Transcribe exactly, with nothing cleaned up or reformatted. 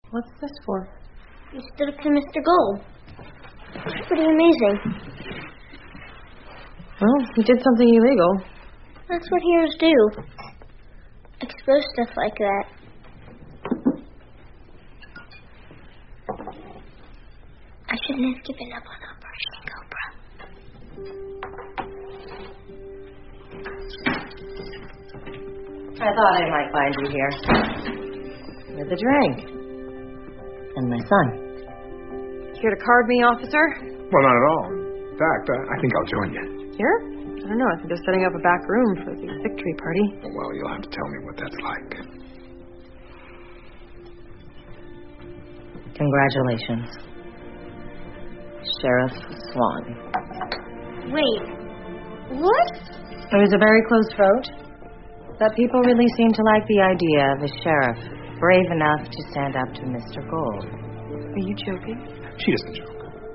What's this for? You stood up to Mister Gold. It's pretty amazing. Well, he did something illegal. That's what heroes do. Expose stuff like that. I shouldn't have given up on Operation Cobra. I thought I might find you here. With a drink. And my son. Here to card me, officer? Well, not at all. In fact, I, I think I'll join you. Here? I don't know. I think they're setting up a back room for the victory party. Well, you'll have to tell me what that's like. Congratulations. Sheriff Swan. Wait. What? It was a very close vote, but people really seem to like the idea of a sheriff brave enough to stand up to Mister Gold. Are you joking? She doesn't joke.